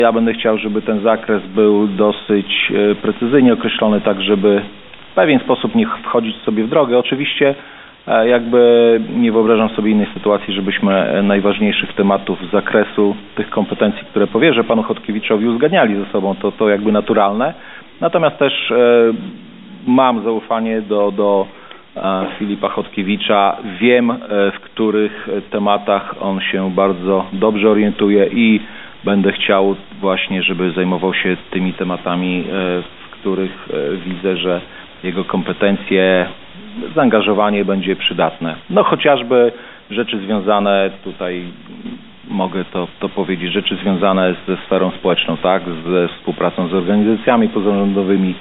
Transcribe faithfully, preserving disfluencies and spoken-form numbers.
Ja będę chciał, żeby ten zakres był dosyć precyzyjnie określony, tak żeby w pewien sposób nie wchodzić sobie w drogę. Oczywiście jakby nie wyobrażam sobie innej sytuacji, żebyśmy najważniejszych tematów z zakresu tych kompetencji, które powierzę panu Chodkiewiczowi, uzgadniali ze sobą. To, to jakby naturalne. Natomiast też mam zaufanie do, do Filipa Chodkiewicza. Wiem, w których tematach on się bardzo dobrze orientuje i będę chciał właśnie, żeby zajmował się tymi tematami, w których widzę, że jego kompetencje, zaangażowanie będzie przydatne. No chociażby rzeczy związane, tutaj mogę to, to powiedzieć, rzeczy związane ze sferą społeczną, tak, ze współpracą z organizacjami pozarządowymi,